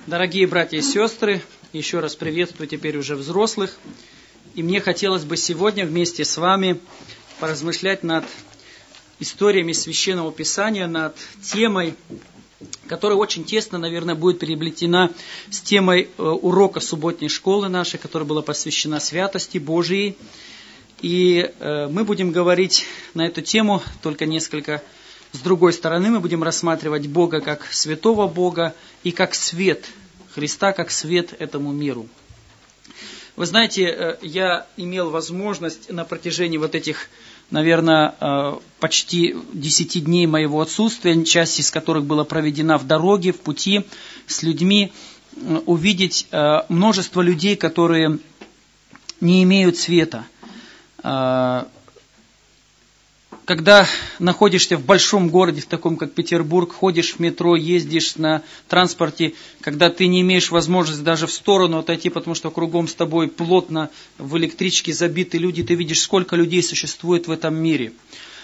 Дорогие братья и сестры, еще раз приветствую теперь уже взрослых. И мне хотелось бы сегодня вместе с вами поразмышлять над историями Священного Писания, над темой, которая очень тесно, наверное, будет переплетена с темой урока субботней школы нашей, которая была посвящена святости Божией. И мы будем говорить на эту тему только несколько с другой стороны. Мы будем рассматривать Бога как святого Бога и как свет, Христа как свет этому миру. Вы знаете, я имел возможность на протяжении вот этих, наверное, почти 10 дней моего отсутствия, часть из которых была проведена в дороге, в пути с людьми, увидеть множество людей, которые не имеют света. Когда находишься в большом городе, в таком как Петербург, ходишь в метро, ездишь на транспорте, когда ты не имеешь возможности даже в сторону отойти, потому что кругом с тобой плотно в электричке забиты люди, ты видишь, сколько людей существует в этом мире.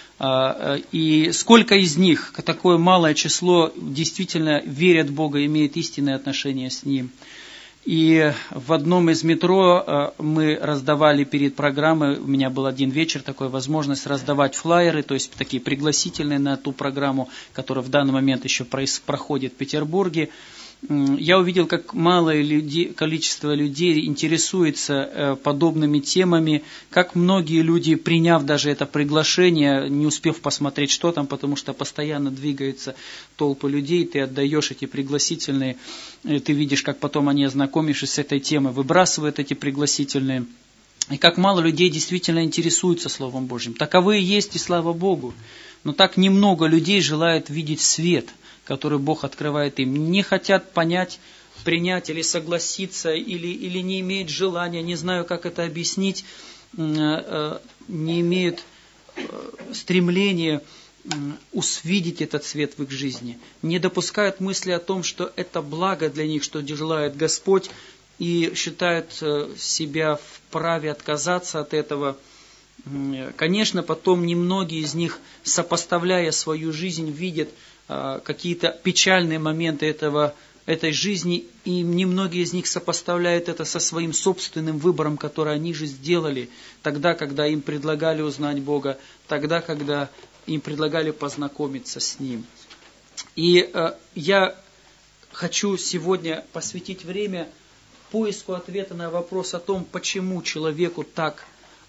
И сколько из них, такое малое число, действительно верят в Бога, имеет истинное отношение с Ним. И в одном из метро мы раздавали перед программой, у меня был один вечер, такая возможность раздавать флаеры, то есть такие пригласительные на ту программу, которая в данный момент еще проходит в Петербурге. Я увидел, как малое количество людей интересуется подобными темами, как многие люди, приняв даже это приглашение, не успев посмотреть, что там, потому что постоянно двигаются толпы людей, ты отдаешь эти пригласительные, ты видишь, как потом они, ознакомившись с этой темой, выбрасывают эти пригласительные. И как мало людей действительно интересуются Словом Божьим. Таковые есть, и слава Богу. Но так немного людей желает видеть свет, который Бог открывает им. Не хотят понять, принять или согласиться, или не имеют желания, не знаю, как это объяснить, не имеют стремления увидеть этот свет в их жизни. Не допускают мысли о том, что это благо для них, что желает Господь, и считают себя вправе отказаться от этого. Конечно, потом немногие из них, сопоставляя свою жизнь, видят какие-то печальные моменты этой жизни, и немногие из них сопоставляют это со своим собственным выбором, который они же сделали тогда, когда им предлагали узнать Бога, тогда, когда им предлагали познакомиться с Ним. И я хочу сегодня посвятить время поиску ответа на вопрос о том, почему человеку так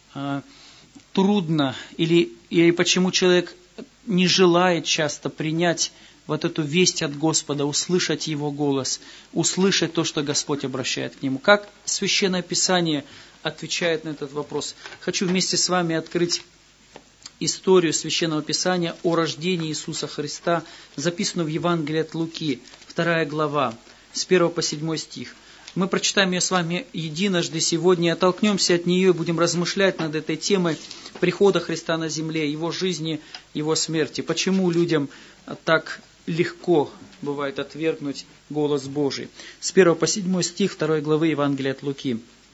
трудно, или почему человек не желает часто принять вот эту весть от Господа, услышать Его голос, услышать то, что Господь обращает к Нему. Как Священное Писание отвечает на этот вопрос? Хочу вместе с вами открыть историю Священного Писания о рождении Иисуса Христа, записанную в Евангелии от Луки, 2 глава, с 1 по 7 стих. Мы прочитаем ее с вами единожды сегодня, оттолкнемся от нее и будем размышлять над этой темой прихода Христа на земле, Его жизни, Его смерти. Почему людям так легко бывает отвергнуть голос Божий. С 1 по 7 стих 2 главы Евангелия от Луки.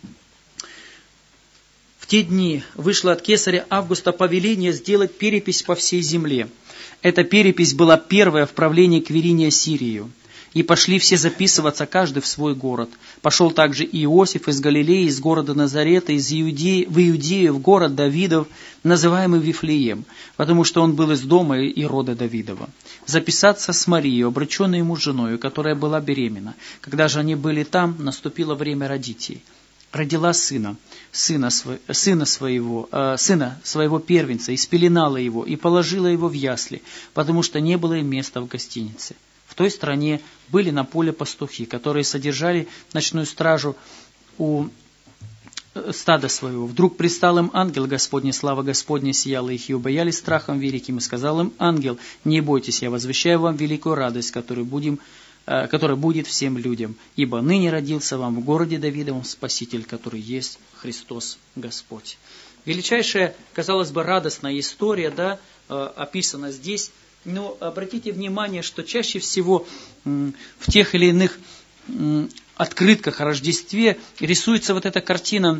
В те дни вышло от кесаря Августа повеление сделать перепись по всей земле. Эта перепись была первая в правлении Квиринии Сирию. И пошли все записываться, каждый в свой город. Пошел также Иосиф из Галилеи, из города Назарета, в Иудею, в город Давидов, называемый Вифлеем, потому что он был из дома и рода Давидова. Записаться с Марией, обрученной ему женою, которая была беременна. Когда же они были там, наступило время родить ей. Родила сына своего первенца, и спеленала его, и положила его в ясли, потому что не было им места в гостинице. В той стране были на поле пастухи, которые содержали ночную стражу у стада своего. Вдруг предстал им ангел Господний, слава Господня сияла их, и убоялись страхом великим. И сказал им ангел: не бойтесь, я возвещаю вам великую радость, которая будет всем людям. Ибо ныне родился вам в городе Давидовом Спаситель, который есть Христос Господь. Величайшая, казалось бы, радостная история, описана здесь. Но обратите внимание, что чаще всего в тех или иных открытках о Рождестве рисуется вот эта картина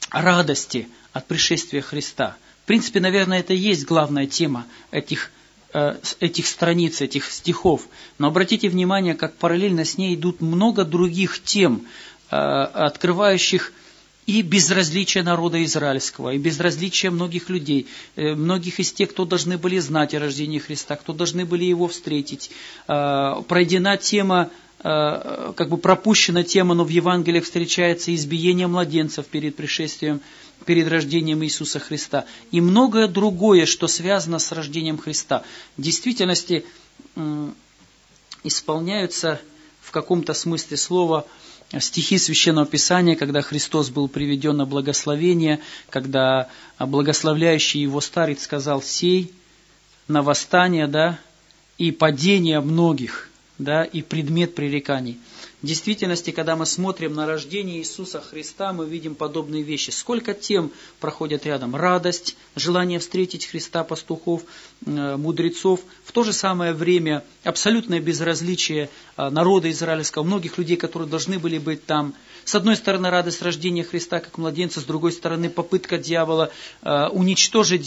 радости от пришествия Христа. В принципе, наверное, это и есть главная тема этих этих страниц, этих стихов. Но обратите внимание, как параллельно с ней идут много других тем, открывающих и безразличие народа израильского, и безразличие многих людей, многих из тех, кто должны были знать о рождении Христа, кто должны были Его встретить. Пройдена тема, как бы пропущена тема, но в Евангелиях встречается избиение младенцев перед пришествием, перед рождением Иисуса Христа. И многое другое, что связано с рождением Христа. В действительности исполняются в каком-то смысле слова стихи Священного Писания, когда Христос был приведен на благословение, когда благословляющий его старец сказал: «Сей на восстание, да, и падение многих, да, и предмет пререканий». В действительности, когда мы смотрим на рождение Иисуса Христа, мы видим подобные вещи. Сколько тем проходят рядом? Радость, желание встретить Христа, пастухов, мудрецов. В то же самое время абсолютное безразличие народа израильского, многих людей, которые должны были быть там. С одной стороны, радость рождения Христа как младенца, с другой стороны, попытка дьявола уничтожить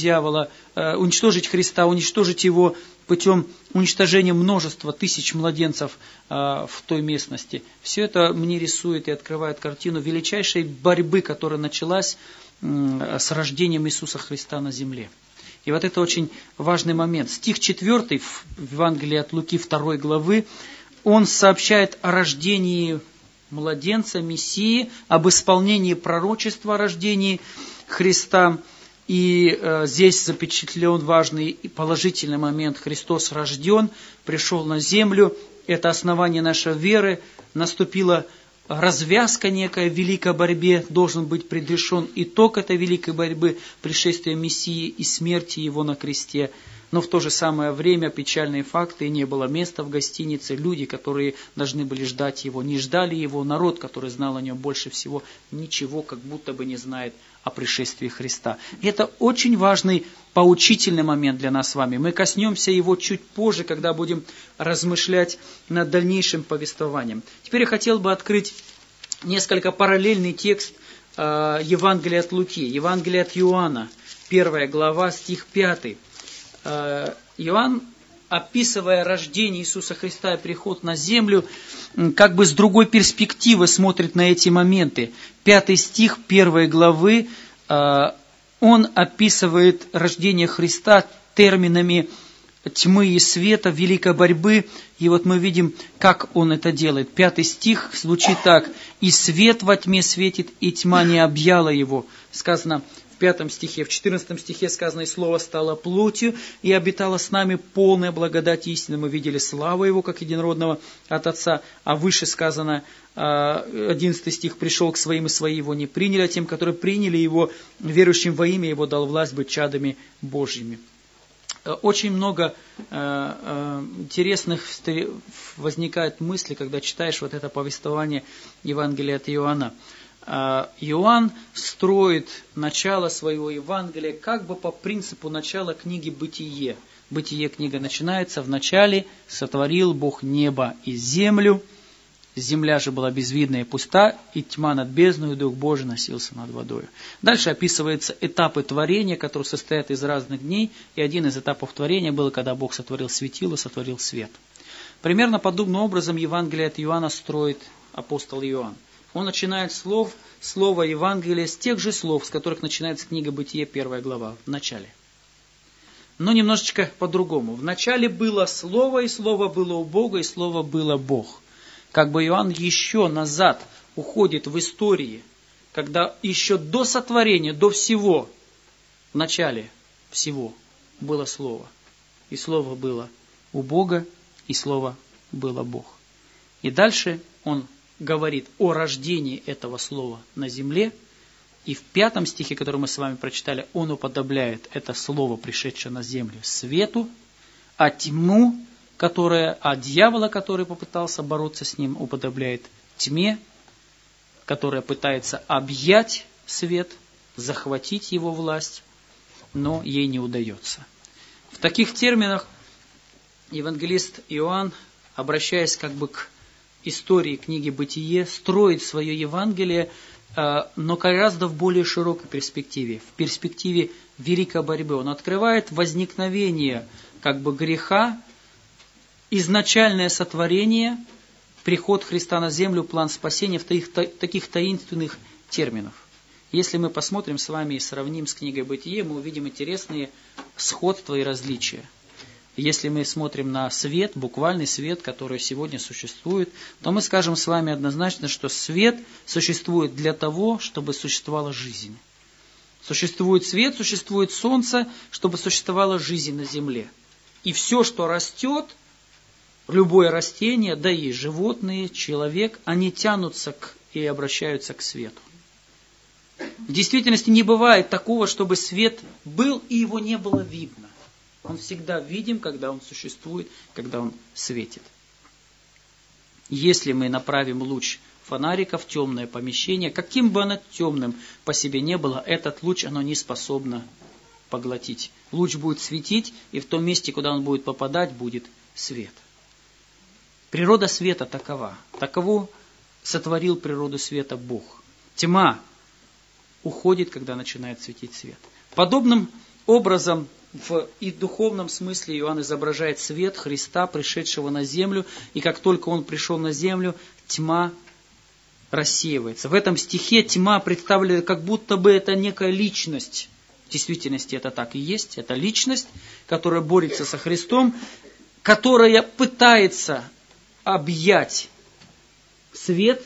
Христа, уничтожить его путем уничтожения множества тысяч младенцев в той местности. Все это мне рисует и открывает картину величайшей борьбы, которая началась с рождением Иисуса Христа на земле. И вот это очень важный момент. Стих 4 в Евангелии от Луки 2 главы, он сообщает о рождении младенца, Мессии, об исполнении пророчества о рождении Христа. И здесь запечатлен важный и положительный момент. Христос рожден, пришел на землю. Это основание нашей веры. Наступила развязка некая в великой борьбе. Должен быть предрешен итог этой великой борьбы, пришествия Мессии и смерти Его на кресте. Но в то же самое время печальные факты: не было места в гостинице. Люди, которые должны были ждать Его, не ждали Его. Народ, который знал о Нем больше всего, ничего как будто бы не знает о пришествии Христа. И это очень важный поучительный момент для нас с вами. Мы коснемся его чуть позже, когда будем размышлять над дальнейшим повествованием. Теперь я хотел бы открыть несколько параллельный текст Евангелия от Луки, Евангелия от Иоанна, 1 глава, стих 5. Иоанн, описывая рождение Иисуса Христа и приход на землю, как бы с другой перспективы смотрит на эти моменты. 5 стих 1 главы, он описывает рождение Христа терминами тьмы и света, великой борьбы. И вот мы видим, как он это делает. 5 стих звучит так: «И свет во тьме светит, и тьма не объяла его». Сказано в 5 стихе. В 14 стихе сказано: «И Слово стало плотью, и обитало с нами полная благодать истины. Мы видели славу Его, как единородного от Отца». А выше сказано, 11 стих: «Пришел к своим, и свои Его не приняли, а тем, которые приняли Его, верующим во имя Его, дал власть быть чадами Божьими». Очень много интересных возникает мыслей, когда читаешь вот это повествование Евангелия от Иоанна. Иоанн строит начало своего Евангелия как бы по принципу начала книги «Бытие». Бытие книга начинается: «В начале сотворил Бог небо и землю, земля же была безвидна и пуста, и тьма над бездною, и Дух Божий носился над водою». Дальше описываются этапы творения, которые состоят из разных дней, и один из этапов творения был, когда Бог сотворил светило, сотворил свет. Примерно подобным образом Евангелие от Иоанна строит апостол Иоанн. Он начинает слово Евангелия с тех же слов, с которых начинается книга «Бытие», 1 глава, в начале. Но немножечко по-другому. В начале было Слово, и Слово было у Бога, и Слово было Бог. Как бы Иоанн еще назад уходит в истории, когда еще до сотворения, до всего, в начале всего было Слово. И Слово было у Бога, и Слово было Бог. И дальше он говорит о рождении этого слова на земле. И в 5 стихе, который мы с вами прочитали, он уподобляет это слово, пришедшее на землю, свету, а тьму, дьявола, который попытался бороться с ним, уподобляет тьме, которая пытается объять свет, захватить его власть, но ей не удается. В таких терминах евангелист Иоанн, обращаясь как бы к истории книги «Бытие», строит свое Евангелие, но гораздо в более широкой перспективе, в перспективе великой борьбы. Он открывает возникновение греха, изначальное сотворение, приход Христа на землю, план спасения в таких таинственных терминах. Если мы посмотрим с вами и сравним с книгой Бытие, мы увидим интересные сходства и различия. Если мы смотрим на свет, буквальный свет, который сегодня существует, то мы скажем с вами однозначно, что свет существует для того, чтобы существовала жизнь. Существует свет, существует солнце, чтобы существовала жизнь на земле. И все, что растет, любое растение, да и животные, человек, они тянутся и обращаются к свету. В действительности не бывает такого, чтобы свет был и его не было видно. Он всегда видим, когда он существует, когда он светит. Если мы направим луч фонарика в темное помещение, каким бы оно темным по себе не было, этот луч оно не способно поглотить. Луч будет светить, и в том месте, куда он будет попадать, будет свет. Природа света такова. Таково сотворил природу света Бог. Тьма уходит, когда начинает светить свет. Подобным образом в и духовном смысле Иоанн изображает свет Христа, пришедшего на землю, и как только Он пришел на землю, тьма рассеивается. В этом стихе тьма представлена, как будто бы это некая личность. В действительности это так и есть. Это личность, которая борется со Христом, которая пытается объять свет,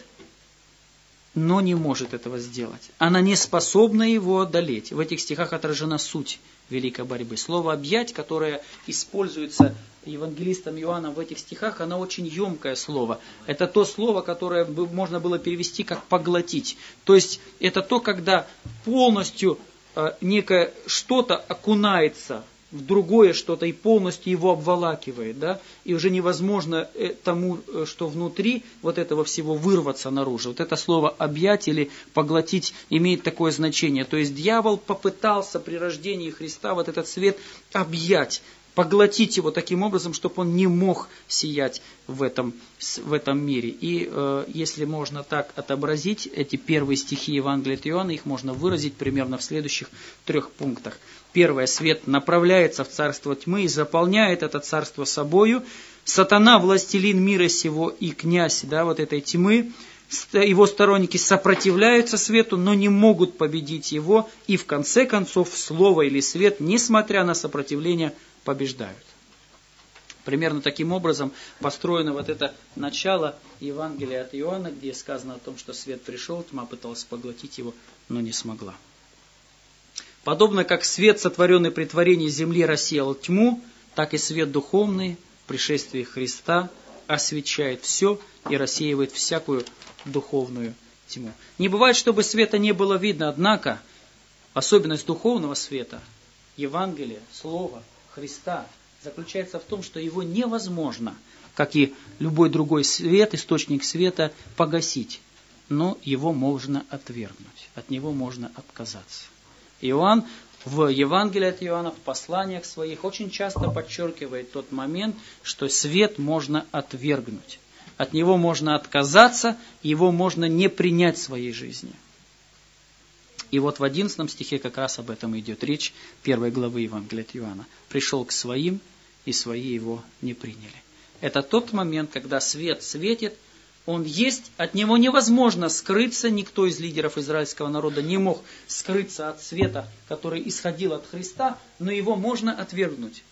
но не может этого сделать. Она не способна его одолеть. В этих стихах отражена суть великой борьбы. Слово «объять», которое используется евангелистом Иоанном в этих стихах, оно очень емкое слово. Это то слово, которое можно было перевести как «поглотить». То есть это то, когда полностью некое что-то окунается в другое что-то и полностью его обволакивает, да, и уже невозможно тому, что внутри вот этого всего, вырваться наружу. Вот это слово «объять» или «поглотить» имеет такое значение. То есть дьявол попытался при рождении Христа вот этот свет объять, поглотить его таким образом, чтобы он не мог сиять в этом мире. И если можно так отобразить эти первые стихи Евангелия от Иоанна, их можно выразить примерно в следующих 3 пунктах. Первое. Свет направляется в царство тьмы и заполняет это царство собою. Сатана, властелин мира сего и князь, да, вот этой тьмы, его сторонники сопротивляются свету, но не могут победить его. И в конце концов слово или свет, несмотря на сопротивление, побеждают. Примерно таким образом построено вот это начало Евангелия от Иоанна, где сказано о том, что свет пришел, тьма пыталась поглотить его, но не смогла. Подобно как свет, сотворенный при творении земли, рассеял тьму, так и свет духовный в пришествии Христа освещает все и рассеивает всякую духовную тьму. Не бывает, чтобы света не было видно, однако особенность духовного света, Евангелия, Слова Христа, заключается в том, что его невозможно, как и любой другой свет, источник света, погасить. Но его можно отвергнуть, от него можно отказаться. Иоанн в Евангелии от Иоанна, в посланиях своих очень часто подчеркивает тот момент, что свет можно отвергнуть. От него можно отказаться, его можно не принять в своей жизни. И вот в 11 стихе как раз об этом идет речь 1 главы Евангелия от Иоанна. «Пришел к своим, и свои его не приняли». Это тот момент, когда свет светит, он есть, от него невозможно скрыться, никто из лидеров израильского народа не мог скрыться от света, который исходил от Христа, но его можно отвергнуть.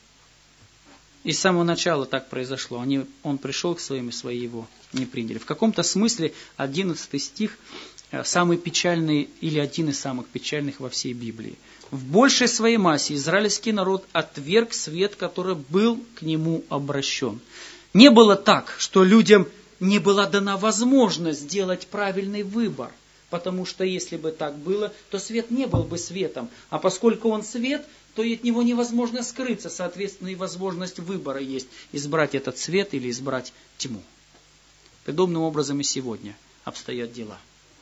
И с самого начала так произошло. Он пришел к своим, и свои его не приняли. В каком-то смысле 11 стих самый печальный или один из самых печальных во всей Библии. В большей своей массе израильский народ отверг свет, который был к нему обращен. Не было так, что людям не была дана возможность сделать правильный выбор. Потому что если бы так было, то свет не был бы светом. А поскольку он свет, то от него невозможно скрыться. Соответственно, и возможность выбора есть. Избрать этот свет или избрать тьму. Подобным образом и сегодня обстоят дела.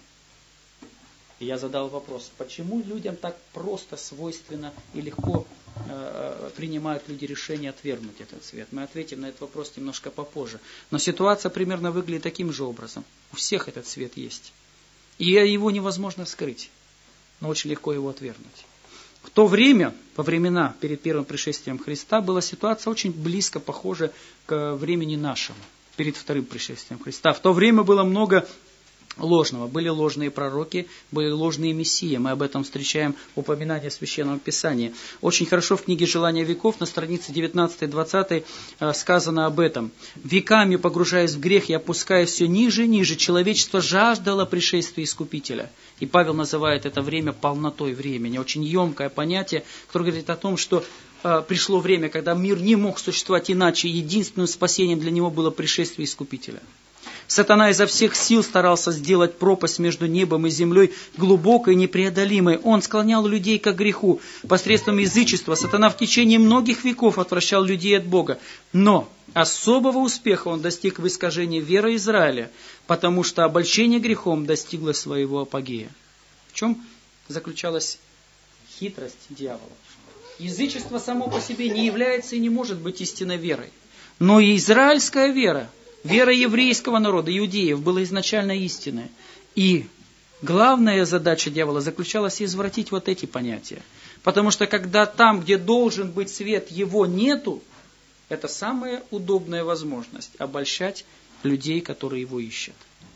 И я задал вопрос, почему людям так просто, свойственно и легко принимают люди решение отвергнуть этот свет? Мы ответим на этот вопрос немножко попозже. Но ситуация примерно выглядит таким же образом. У всех этот свет есть. И его невозможно скрыть, но очень легко его отвергнуть. В то время, во времена перед первым пришествием Христа, была ситуация очень близко похожа к времени нашему, перед вторым пришествием Христа. В то время было много ложного. Были ложные пророки, были ложные мессии. Мы об этом встречаем упоминание в Священном Писании. Очень хорошо в книге «Желания веков» на странице 19-20 сказано об этом. «Веками, погружаясь в грех и опускаясь все ниже и ниже, человечество жаждало пришествия Искупителя». И Павел называет это время полнотой времени. Очень емкое понятие, которое говорит о том, что пришло время, когда мир не мог существовать иначе. Единственным спасением для него было пришествие Искупителя. Сатана изо всех сил старался сделать пропасть между небом и землей глубокой и непреодолимой. Он склонял людей к греху. Посредством язычества сатана в течение многих веков отвращал людей от Бога. Но особого успеха он достиг в искажении веры Израиля, потому что обольщение грехом достигло своего апогея. В чем заключалась хитрость дьявола? Язычество само по себе не является и не может быть истинной верой. Но и израильская вера, вера еврейского народа, иудеев, была изначально истинной. И главная задача дьявола заключалась извратить вот эти понятия. Потому что когда там, где должен быть свет, его нету, это самая удобная возможность обольщать людей, которые его ищут.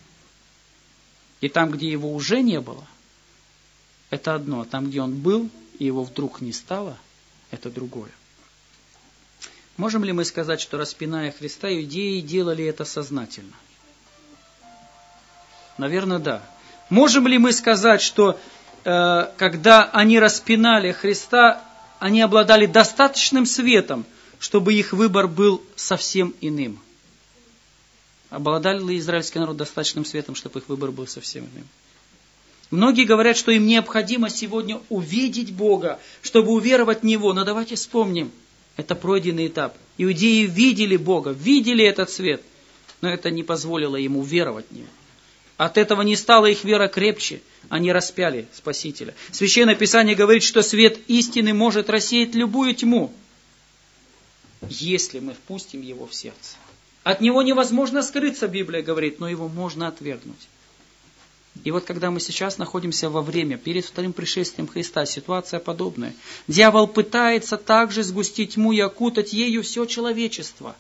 И там, где его уже не было, это одно. А там, где он был, и его вдруг не стало, это другое. Можем ли мы сказать, что, распиная Христа, иудеи делали это сознательно? Наверное, да. Можем ли мы сказать, что когда они распинали Христа, они обладали достаточным светом, чтобы их выбор был совсем иным? Обладал ли израильский народ достаточным светом, чтобы их выбор был совсем иным? Многие говорят, что им необходимо сегодня увидеть Бога, чтобы уверовать в Него. Но давайте вспомним. Это пройденный этап. Иудеи видели Бога, видели этот свет, но это не позволило им уверовать в Него. От этого не стала их вера крепче, они распяли Спасителя. Священное Писание говорит, что свет истины может рассеять любую тьму, если мы впустим его в сердце. От него невозможно скрыться, Библия говорит, но его можно отвергнуть. И вот когда мы сейчас находимся во время, перед вторым пришествием Христа, ситуация подобная. Дьявол пытается также сгустить тьму и окутать ею все человечество.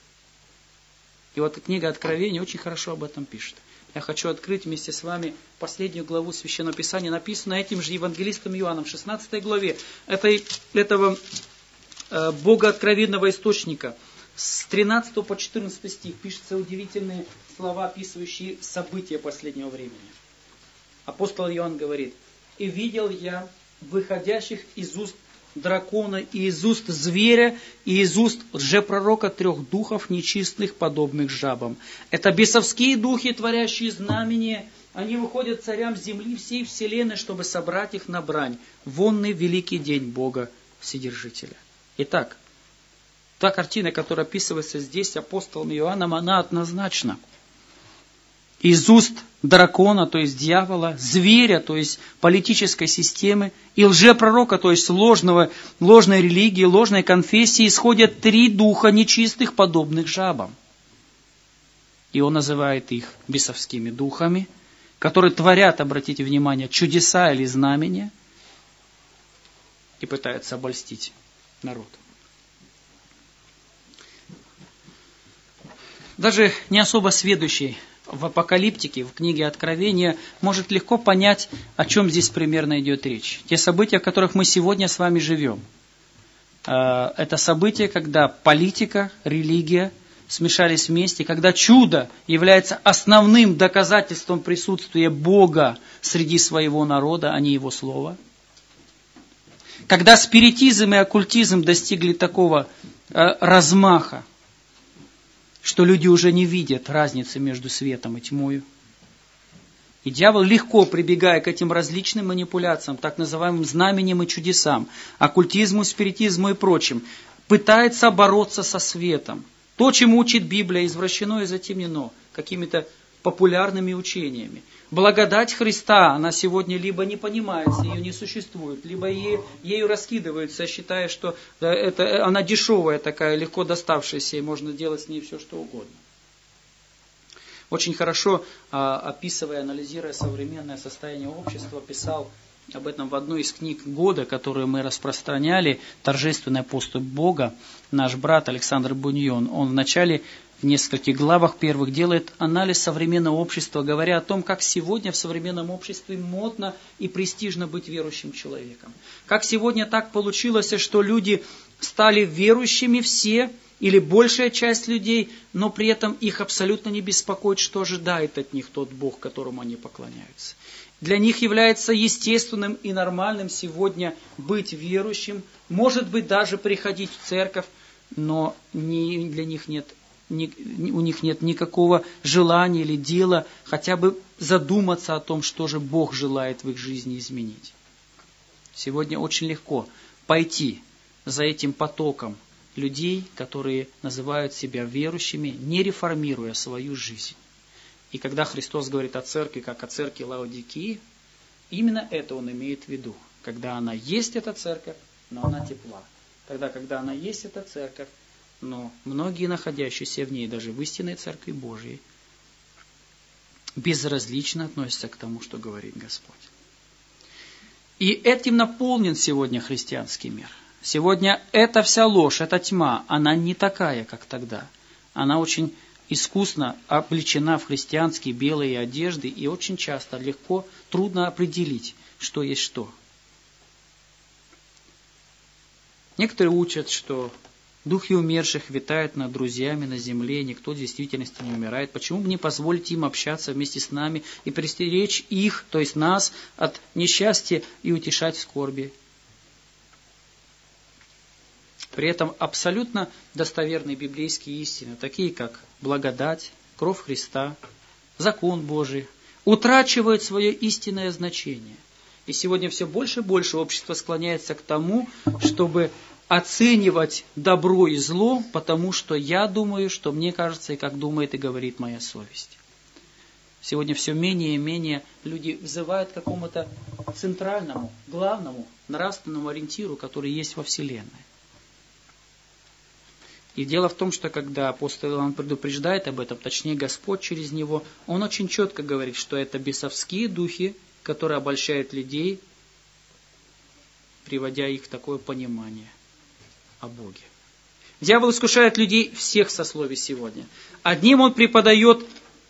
И вот книга Откровения очень хорошо об этом пишет. Я хочу открыть вместе с вами последнюю главу Священного Писания, написанную этим же евангелистом Иоанном в 16 главе этого богооткровенного источника. С 13 по 14 стих пишутся удивительные слова, описывающие события последнего времени. Апостол Иоанн говорит: «И видел я выходящих из уст дракона, и из уст зверя, и из уст лжепророка 3 духов нечистых, подобных жабам. Это бесовские духи, творящие знамения. Они выходят царям земли всей вселенной, чтобы собрать их на брань. Вонный великий день Бога Вседержителя». Итак, та картина, которая описывается здесь апостолом Иоанном, она однозначна. Из уст дракона, то есть дьявола, зверя, то есть политической системы, и лжепророка, то есть ложной религии, ложной конфессии, исходят 3 духа нечистых, подобных жабам. И он называет их бесовскими духами, которые творят, обратите внимание, чудеса или знамения и пытаются обольстить народ. Даже не особо сведущий в апокалиптике, в книге Откровения, может легко понять, о чем здесь примерно идет речь. Те события, в которых мы сегодня с вами живем. Это события, когда политика, религия смешались вместе, когда чудо является основным доказательством присутствия Бога среди своего народа, а не Его слова. Когда спиритизм и оккультизм достигли такого размаха, что люди уже не видят разницы между светом и тьмою. И дьявол, легко прибегая к этим различным манипуляциям, так называемым знамениям и чудесам, оккультизму, спиритизму и прочим, пытается бороться со светом. То, чему учит Библия, извращено и затемнено какими-то популярными учениями. Благодать Христа, она сегодня либо не понимается, ее не существует, либо ею раскидываются, считая, что она дешевая такая, легко доставшаяся, и можно делать с ней все, что угодно. Очень хорошо, описывая, анализируя современное состояние общества, писал об этом в одной из книг года, которую мы распространяли, «Торжественная поступь Бога», наш брат Александр Буньон, он в начале, в нескольких главах первых, делает анализ современного общества, говоря о том, как сегодня в современном обществе модно и престижно быть верующим человеком. Как сегодня так получилось, что люди стали верующими все, или большая часть людей, но при этом их абсолютно не беспокоит, что ожидает от них тот Бог, которому они поклоняются. Для них является естественным и нормальным сегодня быть верующим, может быть даже приходить в церковь, но для них у них нет никакого желания или дела хотя бы задуматься о том, что же Бог желает в их жизни изменить. Сегодня очень легко пойти за этим потоком людей, которые называют себя верующими, не реформируя свою жизнь. И когда Христос говорит о церкви, как о церкви Лаодикии, именно это Он имеет в виду. Когда она есть, эта церковь, но она тепла. Когда она есть, эта церковь, но многие, находящиеся в ней, даже в истинной Церкви Божией, безразлично относятся к тому, что говорит Господь. И этим наполнен сегодня христианский мир. Сегодня эта вся ложь, эта тьма, она не такая, как тогда. Она очень искусно облечена в христианские белые одежды, и очень часто трудно определить, что есть что. Некоторые учат, что духи умерших витают над друзьями на земле, никто в действительности не умирает. Почему бы не позволить им общаться вместе с нами и предостеречь их, то есть нас, от несчастья и утешать в скорби? При этом абсолютно достоверные библейские истины, такие как благодать, кровь Христа, закон Божий, утрачивают свое истинное значение. И сегодня все больше и больше общество склоняется к тому, чтобы оценивать добро и зло, потому что я думаю, что мне кажется, и как думает и говорит моя совесть. Сегодня все менее и менее люди взывают к какому-то центральному, главному, нравственному ориентиру, который есть во Вселенной. И дело в том, что когда апостол Иоанн предупреждает об этом, точнее Господь через него, он очень четко говорит, что это бесовские духи, которые обольщают людей, приводя их в такое понимание о Боге. Дьявол искушает людей всех сословий сегодня. Одним он преподает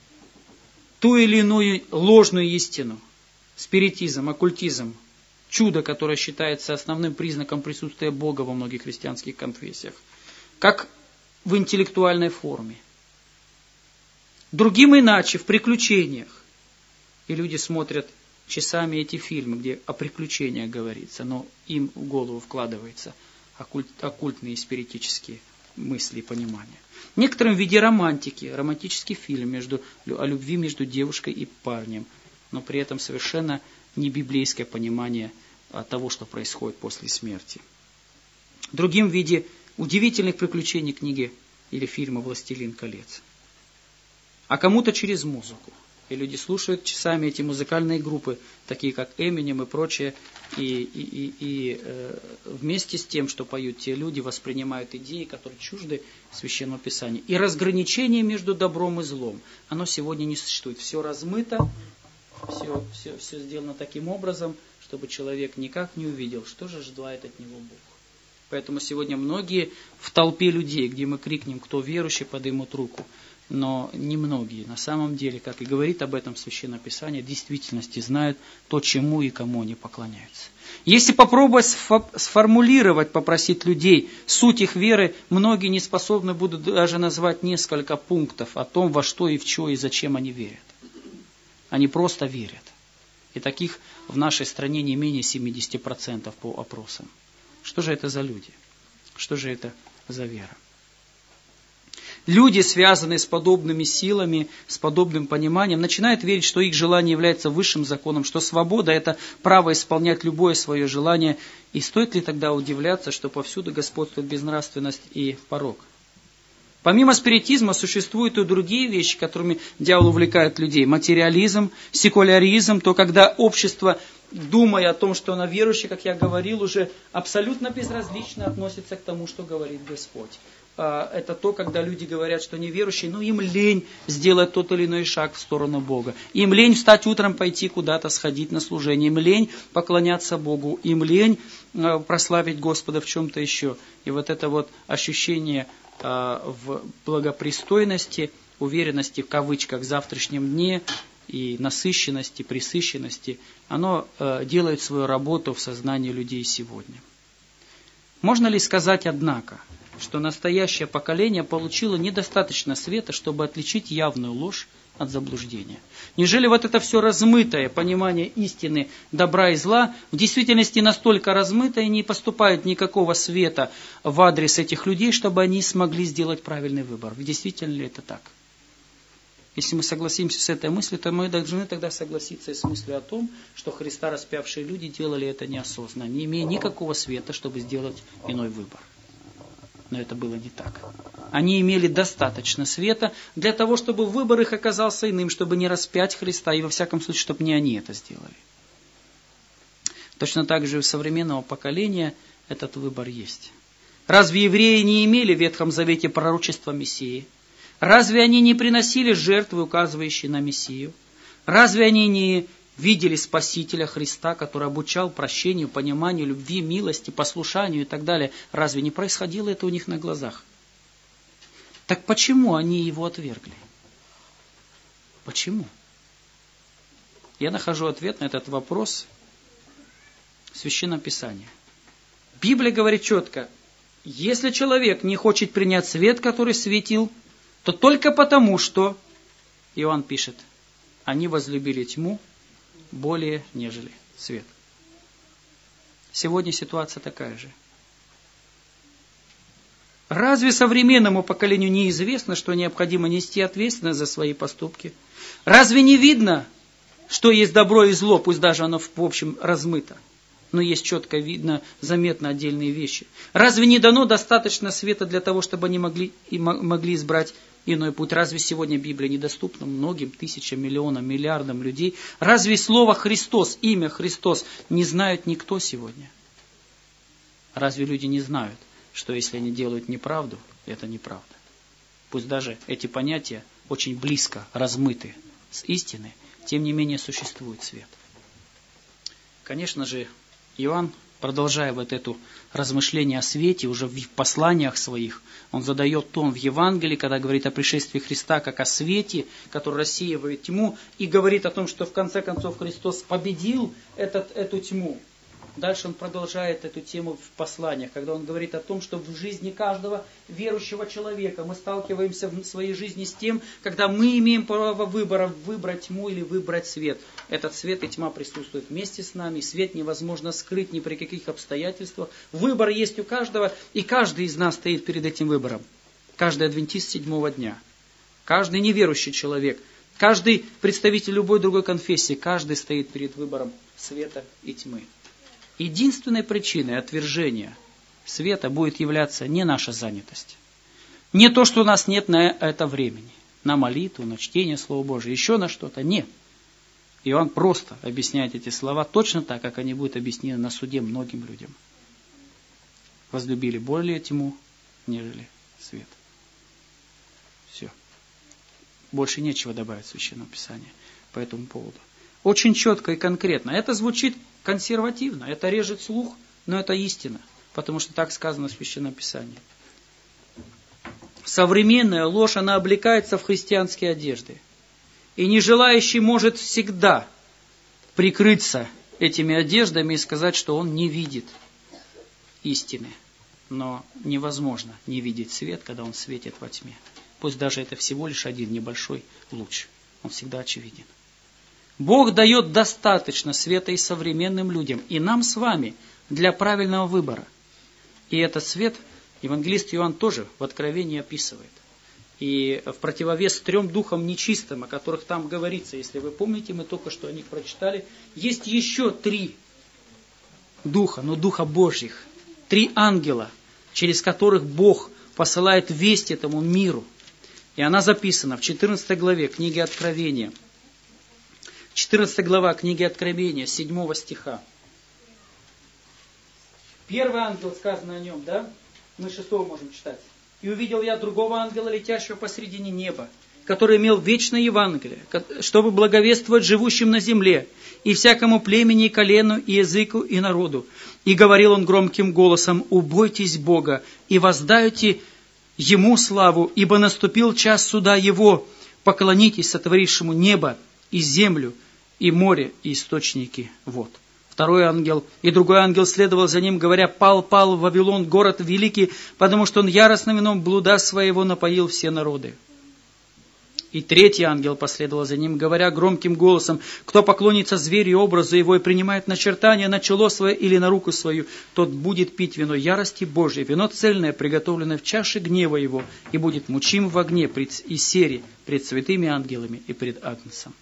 ту или иную ложную истину, спиритизм, оккультизм, чудо, которое считается основным признаком присутствия Бога во многих христианских конфессиях, как в интеллектуальной форме. Другим иначе, в приключениях. И люди смотрят часами эти фильмы, где о приключениях говорится, но им в голову вкладываются оккультные спиритические мысли и понимания. Некоторым в виде романтики, романтический фильм о любви между девушкой и парнем, но при этом совершенно не библейское понимание того, что происходит после смерти. Другим в виде удивительных приключений книги или фильма «Властелин колец». А кому-то через музыку. И люди слушают часами эти музыкальные группы, такие как Эминем и прочее, и вместе с тем, что поют те люди, воспринимают идеи, которые чужды Священному Писанию. И разграничение между добром и злом, оно сегодня не существует. Все размыто, все сделано таким образом, чтобы человек никак не увидел, что же желает от него Бог. Поэтому сегодня многие в толпе людей, где мы крикнем, кто верующий, поднимут руку. Но немногие на самом деле, как и говорит об этом Священное Писание, в действительности знают то, чему и кому они поклоняются. Если попробовать сформулировать, попросить людей суть их веры, многие не способны будут даже назвать несколько пунктов о том, во что и в что и зачем они верят. Они просто верят. И таких в нашей стране не менее 70% по опросам. Что же это за люди? Что же это за вера? Люди, связанные с подобными силами, с подобным пониманием, начинают верить, что их желание является высшим законом, что свобода – это право исполнять любое свое желание. И стоит ли тогда удивляться, что повсюду господствует безнравственность и порок? Помимо спиритизма существуют и другие вещи, которыми дьявол увлекает людей. Материализм, секуляризм, то когда общество, думая о том, что оно верующее, как я говорил, уже абсолютно безразлично относится к тому, что говорит Господь. это то, когда люди говорят, что неверующие, но им лень сделать тот или иной шаг в сторону Бога. Им лень встать утром, пойти куда-то, сходить на служение. Им лень поклоняться Богу. Им лень прославить Господа в чем-то еще. И вот это вот ощущение в благопристойности, уверенности в кавычках в завтрашнем дне и насыщенности, пресыщенности, оно делает свою работу в сознании людей сегодня. Можно ли сказать, однако, что настоящее поколение получило недостаточно света, чтобы отличить явную ложь от заблуждения? Неужели вот это все размытое понимание истины, добра и зла в действительности настолько размыто и не поступает никакого света в адрес этих людей, чтобы они смогли сделать правильный выбор? Действительно ли это так? Если мы согласимся с этой мыслью, то мы должны тогда согласиться и с мыслью о том, что Христа распявшие люди делали это неосознанно, не имея никакого света, чтобы сделать иной выбор. Но это было не так. Они имели достаточно света для того, чтобы выбор их оказался иным, чтобы не распять Христа, и во всяком случае, чтобы не они это сделали. Точно так же и у современного поколения этот выбор есть. Разве евреи не имели в Ветхом Завете пророчества Мессии? Разве они не приносили жертвы, указывающие на Мессию? Разве они не видели Спасителя Христа, который обучал прощению, пониманию, любви, милости, послушанию и так далее? Разве не происходило это у них на глазах? Так почему они его отвергли? Почему? Я нахожу ответ на этот вопрос в Священном Писании. Библия говорит четко, если человек не хочет принять свет, который светил, то только потому, что, Иоанн пишет, они возлюбили тьму более, нежели свет. Сегодня ситуация такая же. Разве современному поколению неизвестно, что необходимо нести ответственность за свои поступки? Разве не видно, что есть добро и зло, пусть даже оно в общем размыто, но есть четко видно, заметно отдельные вещи? Разве не дано достаточно света для того, чтобы они могли избрать иной путь? Разве сегодня Библия недоступна многим тысячам, миллионам, миллиардам людей? Разве слово Христос, имя Христос не знает никто сегодня? Разве люди не знают, что если они делают неправду, это неправда? Пусть даже эти понятия очень близко размыты с истиной, тем не менее существует свет. Конечно же, Иоанн, продолжая вот это размышление о свете, уже в посланиях своих, он задает тон в Евангелии, когда говорит о пришествии Христа, как о свете, который рассеивает тьму, и говорит о том, что в конце концов Христос победил эту тьму. Дальше он продолжает эту тему в посланиях, когда он говорит о том, что в жизни каждого верующего человека мы сталкиваемся в своей жизни с тем, когда мы имеем право выбора выбрать тьму или выбрать свет. Этот свет и тьма присутствуют вместе с нами, свет невозможно скрыть ни при каких обстоятельствах. Выбор есть у каждого, и каждый из нас стоит перед этим выбором. Каждый адвентист седьмого дня, каждый неверующий человек, каждый представитель любой другой конфессии, каждый стоит перед выбором света и тьмы. Единственной причиной отвержения света будет являться не наша занятость, не то, что у нас нет на это времени, на молитву, на чтение Слова Божия, еще на что-то. Нет. Иоанн просто объясняет эти слова точно так, как они будут объяснены на суде многим людям. Возлюбили более тьму, нежели свет. Все. Больше нечего добавить в Священном Писании по этому поводу. Очень четко и конкретно. Это звучит консервативно, это режет слух, но это истина, потому что так сказано в Священном Писании. Современная ложь, она облекается в христианские одежды. И нежелающий может всегда прикрыться этими одеждами и сказать, что он не видит истины. Но невозможно не видеть свет, когда он светит во тьме. Пусть даже это всего лишь один небольшой луч. Он всегда очевиден. Бог дает достаточно света и современным людям, и нам с вами, для правильного выбора. И этот свет евангелист Иоанн тоже в Откровении описывает. И в противовес 3 духам нечистым, о которых там говорится, если вы помните, мы только что о них прочитали, есть еще 3 духа, но духа Божьих, 3 ангела, через которых Бог посылает весть этому миру. И она записана в 14 главе книги Откровения. 14 глава книги Откровения, 7 стиха. Первый ангел, сказано о нем, да? Мы 6 можем читать. И увидел я другого ангела, летящего посредине неба, который имел вечное Евангелие, чтобы благовествовать живущим на земле, и всякому племени, и колену, и языку, и народу. И говорил он громким голосом: «Убойтесь Бога, и воздайте Ему славу, ибо наступил час суда Его. Поклонитесь сотворившему небо и землю, и море, и источники вод». Второй ангел и другой ангел следовал за ним, говоря: «Пал, пал Вавилон, город великий, потому что он яростным вином блуда своего напоил все народы». И третий ангел последовал за ним, говоря громким голосом: «Кто поклонится зверю и образу его и принимает начертание на чело свое или на руку свою, тот будет пить вино ярости Божьей, вино цельное, приготовленное в чаше гнева его, и будет мучим в огне и сере пред святыми ангелами и пред Агнцем».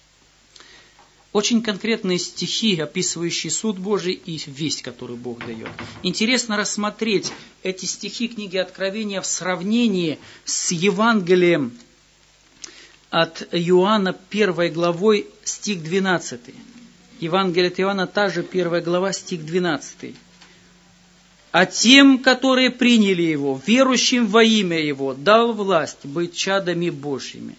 Очень конкретные стихи, описывающие суд Божий и весть, которую Бог дает. Интересно рассмотреть эти стихи книги Откровения в сравнении с Евангелием от Иоанна 1 главой, стих 12. Евангелие от Иоанна, та же 1 глава, стих 12. «А тем, которые приняли Его, верующим во имя Его, дал власть быть чадами Божьими».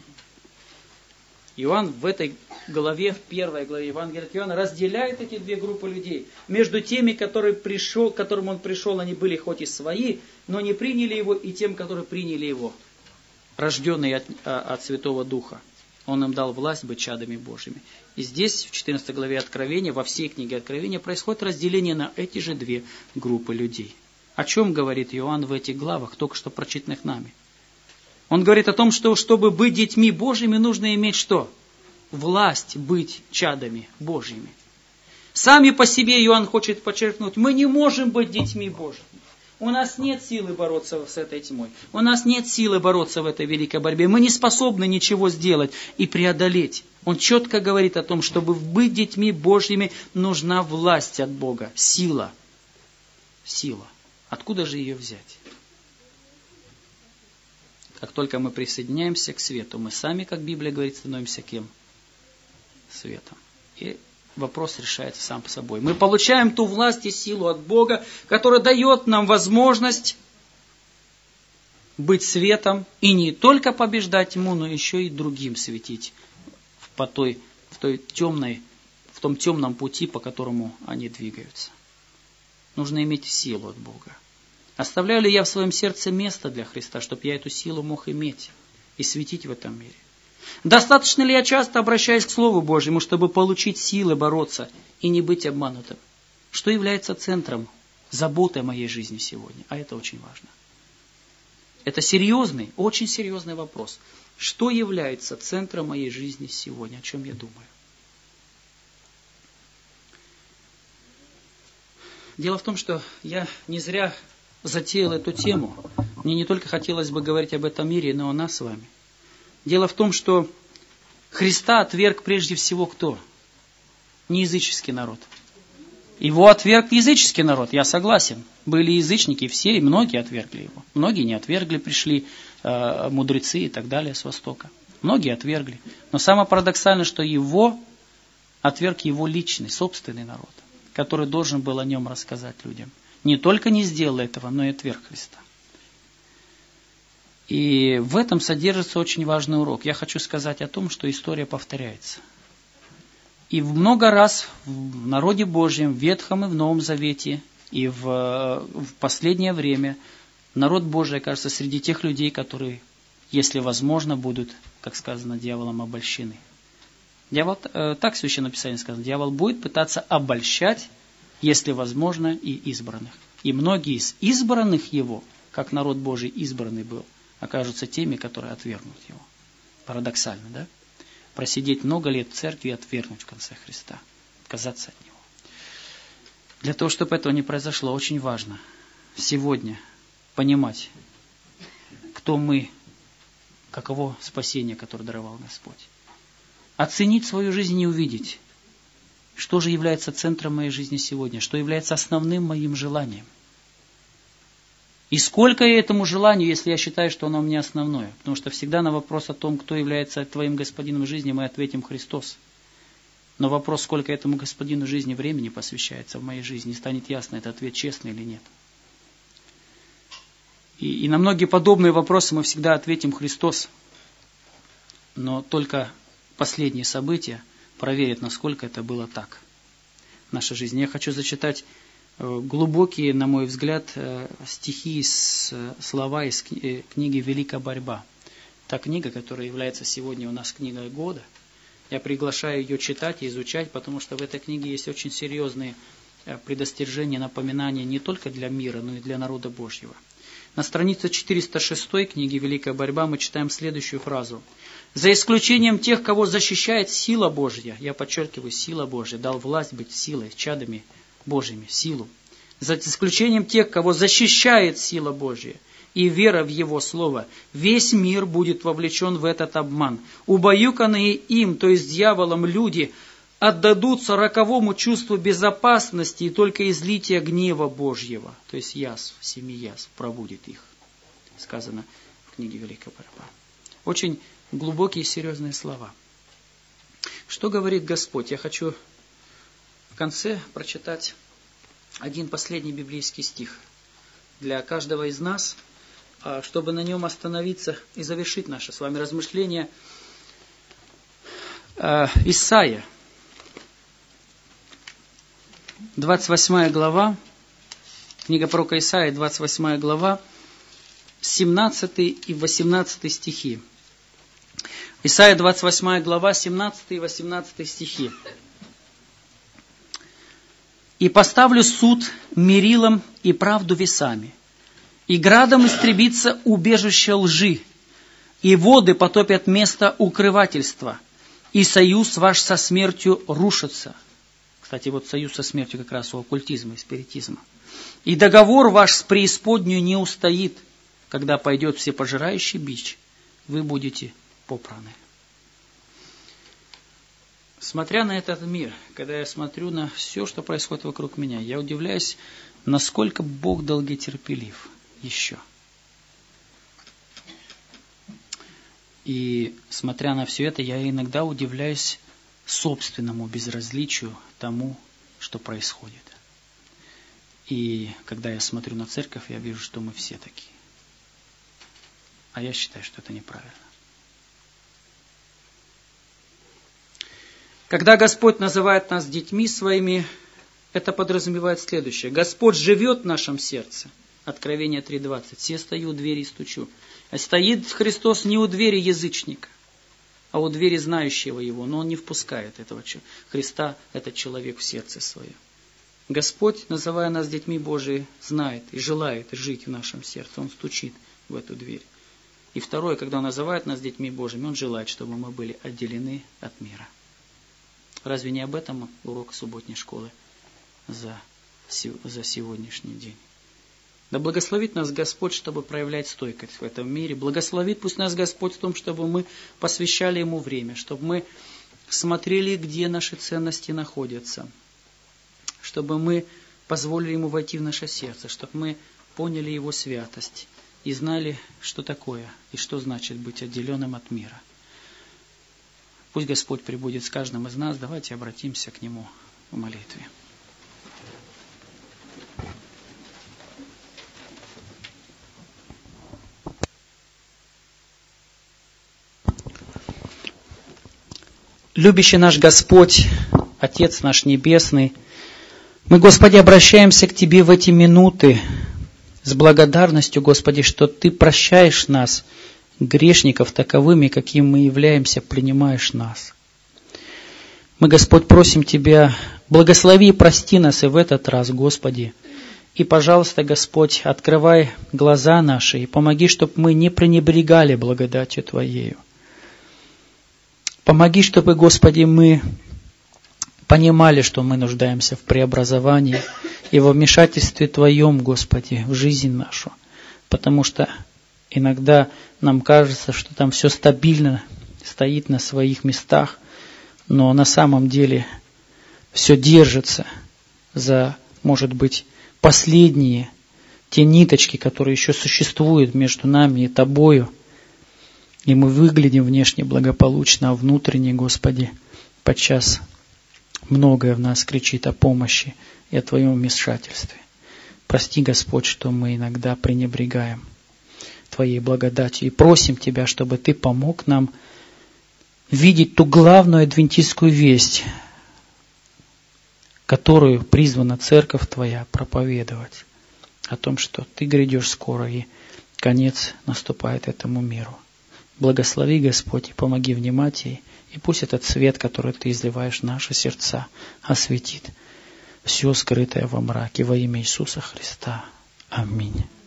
Иоанн в этой главе, в 1 главе Евангелия от Иоанна, разделяет эти две группы людей. Между теми, к которым Он пришел, они были хоть и свои, но не приняли Его, и тем, которые приняли Его, рожденные от Святого Духа. Он им дал власть быть чадами Божьими. И здесь, в 14 главе Откровения, во всей книге Откровения, происходит разделение на эти же две группы людей. О чем говорит Иоанн в этих главах, только что прочитанных нами? Он говорит о том, что чтобы быть детьми Божьими, нужно иметь что? Власть быть чадами Божьими. Сами по себе Иоанн хочет подчеркнуть: мы не можем быть детьми Божьими. У нас нет силы бороться с этой тьмой. У нас нет силы бороться в этой великой борьбе. Мы не способны ничего сделать и преодолеть. Он четко говорит о том, чтобы быть детьми Божьими, нужна власть от Бога, сила. Сила. Откуда же ее взять? Как только мы присоединяемся к свету, мы сами, как Библия говорит, становимся кем? Светом. И вопрос решается сам по собой. Мы получаем ту власть и силу от Бога, которая дает нам возможность быть светом и не только побеждать тьму, но еще и другим светить в том темном пути, по которому они двигаются. Нужно иметь силу от Бога. Оставляю ли я в своем сердце место для Христа, чтобы я эту силу мог иметь и светить в этом мире? Достаточно ли я часто обращаюсь к Слову Божьему, чтобы получить силы бороться и не быть обманутым? Что является центром заботы о моей жизни сегодня? А это очень важно. Это серьезный, очень серьезный вопрос. Что является центром моей жизни сегодня? О чем я думаю? Дело в том, что я не зря затеял эту тему. Мне не только хотелось бы говорить об этом мире, но и о нас с вами. Дело в том, что Христа отверг прежде всего кто? Не языческий народ. Его отверг языческий народ, я согласен. Были язычники все, и многие отвергли его. Многие не отвергли, пришли мудрецы и так далее с Востока. Многие отвергли. Но самое парадоксальное, что его отверг его личный, собственный народ, который должен был о нем рассказать людям. Не только не сделал этого, но и отверг Христа. И в этом содержится очень важный урок. Я хочу сказать о том, что история повторяется. И много раз в народе Божьем, в Ветхом и в Новом Завете, и в последнее время народ Божий окажется среди тех людей, которые, если возможно, будут, как сказано, дьяволом обольщены. Дьявол, так в Священном Писании сказано, дьявол будет пытаться обольщать, если возможно, и избранных. И многие из избранных его, как народ Божий избранный был, окажутся теми, которые отвергнут его. Парадоксально, да? Просидеть много лет в церкви и отвергнуть в конце Христа. Отказаться от него. Для того, чтобы этого не произошло, очень важно сегодня понимать, кто мы, каково спасение, которое даровал Господь. Оценить свою жизнь и увидеть, что же является центром моей жизни сегодня, что является основным моим желанием. И сколько я этому желанию, если я считаю, что оно у меня основное. Потому что всегда на вопрос о том, кто является твоим господином жизни, мы ответим Христос. Но вопрос, сколько этому господину жизни времени посвящается в моей жизни, станет ясно, это ответ честный или нет. И на многие подобные вопросы мы всегда ответим Христос. Но только последние события проверят, насколько это было так в нашей жизни. Я хочу зачитать глубокие, на мой взгляд, стихи, слова из книги «Великая борьба». Та книга, которая является сегодня у нас книгой года. Я приглашаю ее читать и изучать, потому что в этой книге есть очень серьезные предостережения, напоминания не только для мира, но и для народа Божьего. На странице 406 книги «Великая борьба» мы читаем следующую фразу. «За исключением тех, кого защищает сила Божья», я подчеркиваю, сила Божья, дал власть быть силой, чадами Божьими, силу. «За исключением тех, кого защищает сила Божья и вера в Его Слово, весь мир будет вовлечен в этот обман. Убаюканные им, то есть дьяволом, люди отдадутся роковому чувству безопасности, и только излитие гнева Божьего, то есть язв, 7 язв, пробудит их». Сказано в книге «Великая борьба». Очень глубокие и серьезные слова. Что говорит Господь? Я хочу в конце прочитать один последний библейский стих для каждого из нас, чтобы на нем остановиться и завершить наше с вами размышление. Исайя, 28 глава, книга пророка Исаия, 28 глава, 17 и 18 стихи. Исайя, 28 глава, 17 и 18 стихи. «И поставлю суд мерилом и правду весами, и градом истребится убежище лжи, и воды потопят место укрывательства, и союз ваш со смертью рушится». Кстати, вот союз со смертью как раз у оккультизма и спиритизма. «И договор ваш с преисподнюю не устоит, когда пойдет всепожирающий бич, вы будете попраны». Смотря на этот мир, когда я смотрю на все, что происходит вокруг меня, я удивляюсь, насколько Бог долготерпелив еще. И смотря на все это, я иногда удивляюсь собственному безразличию тому, что происходит. И когда я смотрю на церковь, я вижу, что мы все такие. А я считаю, что это неправильно. Когда Господь называет нас детьми своими, это подразумевает следующее. Господь живет в нашем сердце. Откровение 3:20. «Се стою у двери и стучу». А стоит Христос не у двери язычника, а у двери знающего Его. Но Он не впускает этого Христа, этот человек, в сердце свое. Господь, называя нас детьми Божиими, знает и желает жить в нашем сердце. Он стучит в эту дверь. И второе, когда Он называет нас детьми Божьими, Он желает, чтобы мы были отделены от мира. Разве не об этом урок субботней школы за сегодняшний день? Да благословит нас Господь, чтобы проявлять стойкость в этом мире. Благословит пусть нас Господь в том, чтобы мы посвящали Ему время, чтобы мы смотрели, где наши ценности находятся, чтобы мы позволили Ему войти в наше сердце, чтобы мы поняли Его святость и знали, что такое и что значит быть отделенным от мира. Пусть Господь пребудет с каждым из нас. Давайте обратимся к Нему в молитве. Любящий наш Господь, Отец наш Небесный, мы, Господи, обращаемся к Тебе в эти минуты с благодарностью, Господи, что Ты прощаешь нас, грешников, таковыми, какими мы являемся, принимаешь нас. Мы, Господь, просим Тебя, благослови и прости нас и в этот раз, Господи. И, пожалуйста, Господь, открывай глаза наши и помоги, чтобы мы не пренебрегали благодатью Твоею. Помоги, чтобы, Господи, мы понимали, что мы нуждаемся в преобразовании и во вмешательстве Твоем, Господи, в жизнь нашу. Потому что иногда нам кажется, что там все стабильно стоит на своих местах, но на самом деле все держится за, может быть, последние те ниточки, которые еще существуют между нами и Тобою. И мы выглядим внешне благополучно, а внутренне, Господи, подчас многое в нас кричит о помощи и о Твоем вмешательстве. Прости, Господь, что мы иногда пренебрегаем Твоей благодатью. И просим Тебя, чтобы Ты помог нам видеть ту главную адвентистскую весть, которую призвана Церковь Твоя проповедовать. О том, что Ты грядешь скоро, и конец наступает этому миру. Благослови, Господь, и помоги внимать ей, и пусть этот свет, который Ты изливаешь в наши сердца, осветит все скрытое во мраке во имя Иисуса Христа. Аминь.